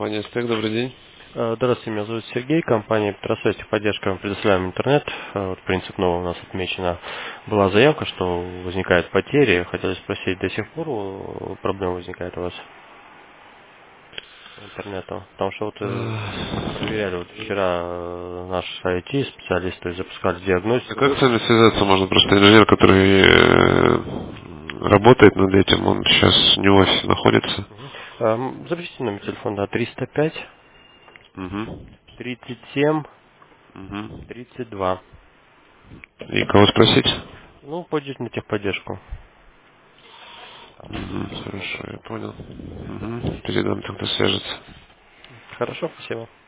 Компания «Стек», добрый день. Здравствуйте, меня зовут Сергей, компания Петросвязь, техподдержка, мы предоставляем интернет. Принцип новый у нас отмечена. Была заявка, что возникают потери. Хотелось спросить, до сих пор проблема возникает у вас с интернетом? Потому что проверяли вчера наши IT-специалисты, запускали А как диагностику. с вами связаться можно? Просто инженер, который работает над этим, он сейчас не в офисе находится. Запишите номер телефона 305 Угу. 37 Угу. 32. И кого спросить? Ну, пойдете на техподдержку. Угу. Хорошо, я понял. Угу. Передам, тогда свяжется. Хорошо, спасибо.